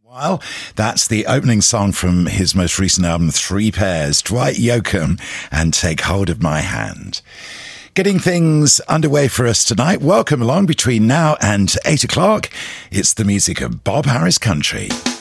Well, that's the opening song from his most recent album, Three Pairs, Dwight Yoakam, and Take Hold of My Hand. Getting things underway for us tonight. Welcome along between now and 8 o'clock. It's the music of Bob Harris Country.